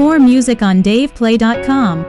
More music on DavePlay.com.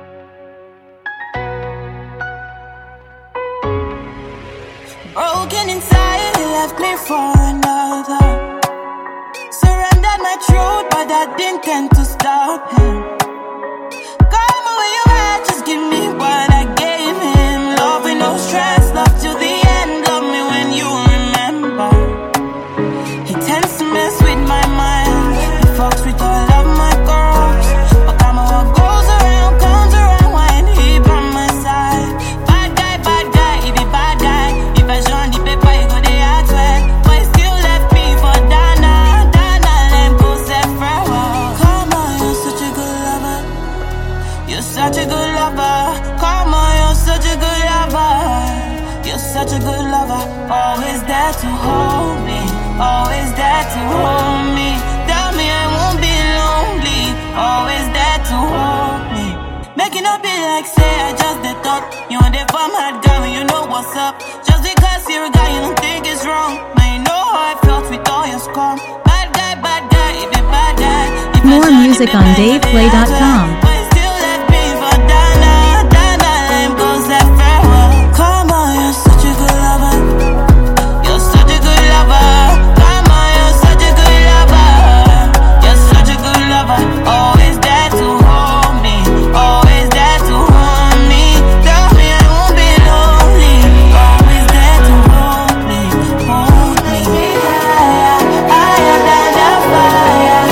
Broken inside, he left me for another. Surrendered my truth, but that didn't tend to stop him. Call me where you at, just give me what I gave him. Love with no stress, love till the end. Love me when you remember. He tends to mess with my mind. He fucks with all of my girls. But I'm what goes around, comes around when he by my side. Bad guy, he be bad guy. If I show the paper, he go the act well. But he still left me for Dana. Dana, let go say farewell. Come on, you're such a good lover. You're such a good lover. Come on, you're such a good lover. You're such a good lover. Always there to hold me. Always there to hold me. Tell me I won't be lonely. Always there to hold me. Making up be like say I just the thought. You want the bomb hard guy when you know what's up. Just because you're a guy you don't think it's wrong. Man, you know how I felt with all your scum. Bad guy, if you bad guy. If More music on DavePlay.com. But you still left me for Dana. Dana, let go say farewell. Come on, you're such a good lover. You're such a good lover. Come on, you're such a good lover. You're such a good lover. Always there to hold me. Always there to hold me. Tell me I won't be lonely. Always there to hold me. Hold me. Higher than the fire.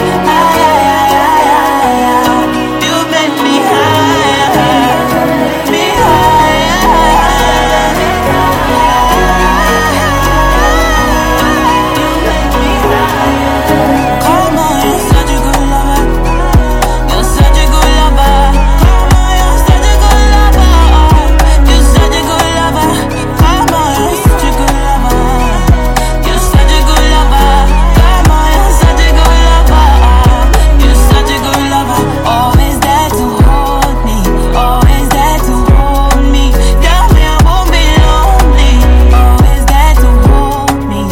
You make me higher. Me Come on, you're such a good lover. You're such a good lover. Come on, you're such a good lover. You're such a good lover. Come on, you're such a good lover. You're such a good lover. Come on, you're such a good lover. You're such a good lover. Always there to hold me. Always there to hold me. Tell me I won't be lonely. Always there to hold me.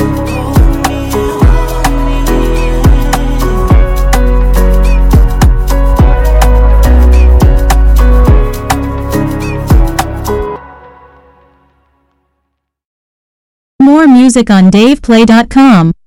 More music on DavePlay.com.